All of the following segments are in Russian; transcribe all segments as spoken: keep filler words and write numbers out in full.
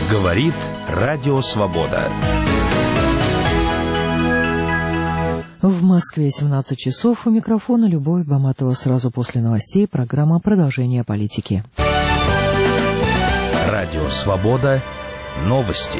Говорит Радио Свобода. В Москве семнадцать часов. У микрофона Любовь Баматова. Сразу после новостей программа «Продолжение политики». Радио Свобода. Новости.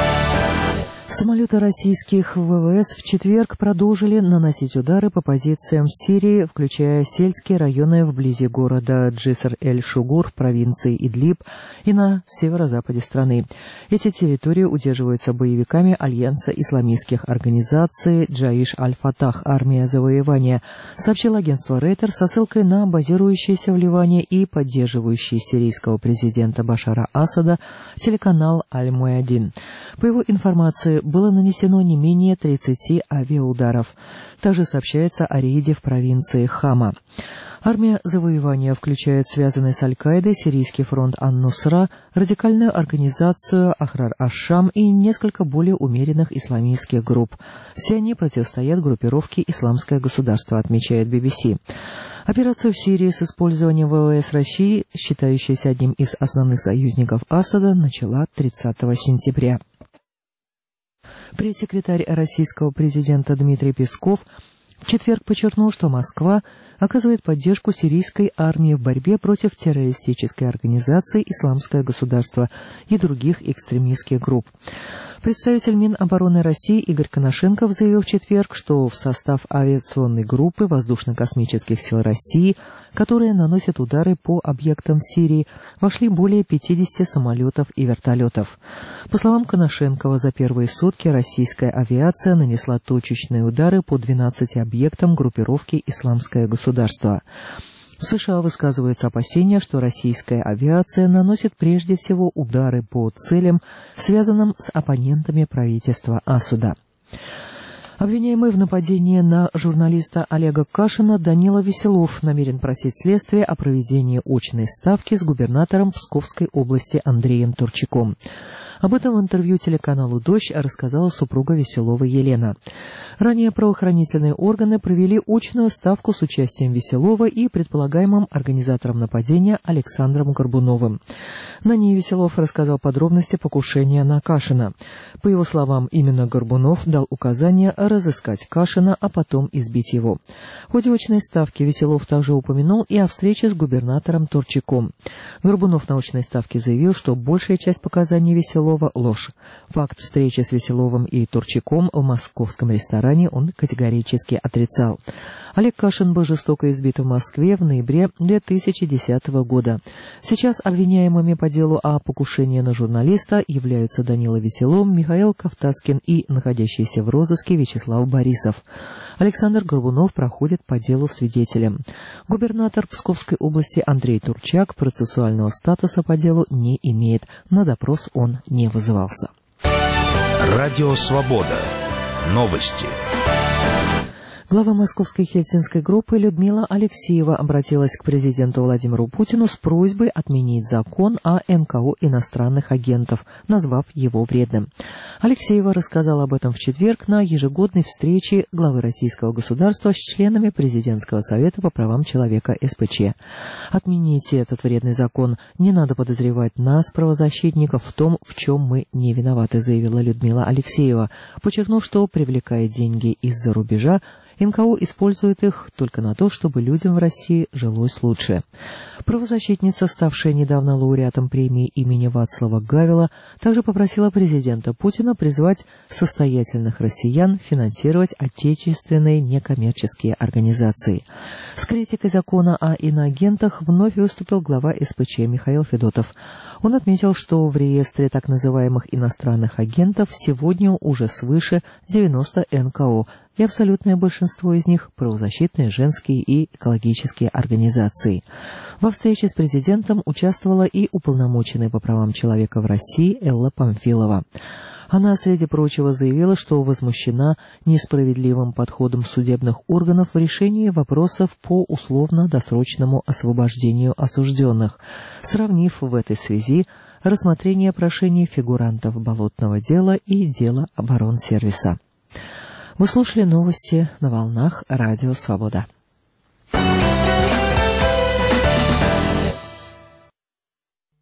Самолеты российских ВВС в четверг продолжили наносить удары по позициям в Сирии, включая сельские районы вблизи города Джиср-эль-Шугур в провинции Идлиб и на северо-западе страны. Эти территории удерживаются боевиками Альянса исламистских организаций «Джаиш аль-Фатах. Армия завоевания», сообщило агентство Рейтер со ссылкой на базирующийся в Ливане и поддерживающий сирийского президента Башара Асада телеканал Аль-Муядин. По его информации, было нанесено не менее тридцати авиаударов. Также сообщается о рейде в провинции Хама. Армия завоевания включает связанный с Аль-Каидой Сирийский фронт Ан-Нусра, радикальную организацию Ахрар аш-Шам и несколько более умеренных исламистских групп. Все они противостоят группировке «Исламское государство», отмечает би би си. Операцию в Сирии с использованием ВВС России, считающейся одним из основных союзников Асада, начала тридцатого сентября. Пресс-секретарь российского президента Дмитрий Песков в четверг подчеркнул, что Москва оказывает поддержку сирийской армии в борьбе против террористической организации «Исламское государство» и других экстремистских групп. Представитель Минобороны России Игорь Коношенков заявил в четверг, что в состав авиационной группы воздушно-космических сил России, которые наносят удары по объектам в Сирии, вошли более пятидесяти самолетов и вертолетов. По словам Коношенкова, за первые сутки российская авиация нанесла точечные удары по двенадцати объектам группировки «Исламское государство». В США высказываются опасения, что российская авиация наносит прежде всего удары по целям, связанным с оппонентами правительства Асада. Обвиняемый в нападении на журналиста Олега Кашина Данила Веселов намерен просить следствие о проведении очной ставки с губернатором Псковской области Андреем Турчаком. Об этом в интервью телеканалу «Дождь» рассказала супруга Веселова Елена. Ранее правоохранительные органы провели очную ставку с участием Веселова и предполагаемым организатором нападения Александром Горбуновым. На ней Веселов рассказал подробности покушения на Кашина. По его словам, именно Горбунов дал указание разыскать Кашина, а потом избить его. В ходе очной ставки Веселов также упомянул и о встрече с губернатором Турчаком. Горбунов на очной ставке заявил, что большая часть показаний Веселова – ложь. Факт встречи с Веселовым и Турчаком в московском ресторане он категорически отрицал. Олег Кашин был жестоко избит в Москве в ноябре две тысячи десятого года. Сейчас обвиняемыми по делу о покушении на журналиста являются Данила Веселов, Михаил Кавтаскин и находящийся в розыске Вячеслав Борисов. Александр Горбунов проходит по делу свидетелем. Губернатор Псковской области Андрей Турчак процессуального статуса по делу не имеет. На допрос он не вызывался. Радио Свобода. Новости. Глава московской хельсинской группы Людмила Алексеева обратилась к президенту Владимиру Путину с просьбой отменить закон о эн ка о иностранных агентов, назвав его вредным. Алексеева рассказала об этом в четверг на ежегодной встрече главы российского государства с членами Президентского совета по правам человека эс пэ че. «Отмените этот вредный закон. Не надо подозревать нас, правозащитников, в том, в чем мы не виноваты», заявила Людмила Алексеева, подчеркнув, что, привлекая деньги из-за рубежа, эн ка о использует их только на то, чтобы людям в России жилось лучше. Правозащитница, ставшая недавно лауреатом премии имени Вацлава Гавела, также попросила президента Путина призвать состоятельных россиян финансировать отечественные некоммерческие организации. С критикой закона о иноагентах вновь выступил глава эс пэ че Михаил Федотов. Он отметил, что в реестре так называемых иностранных агентов сегодня уже свыше девяноста эн ка о, и абсолютное большинство из них – правозащитные, женские и экологические организации. Во встрече с президентом участвовала и уполномоченная по правам человека в России Элла Памфилова. Она, среди прочего, заявила, что возмущена несправедливым подходом судебных органов в решении вопросов по условно-досрочному освобождению осужденных, сравнив в этой связи рассмотрение прошений фигурантов болотного дела и дела оборонсервиса. Вы слушали новости на волнах Радио Свобода.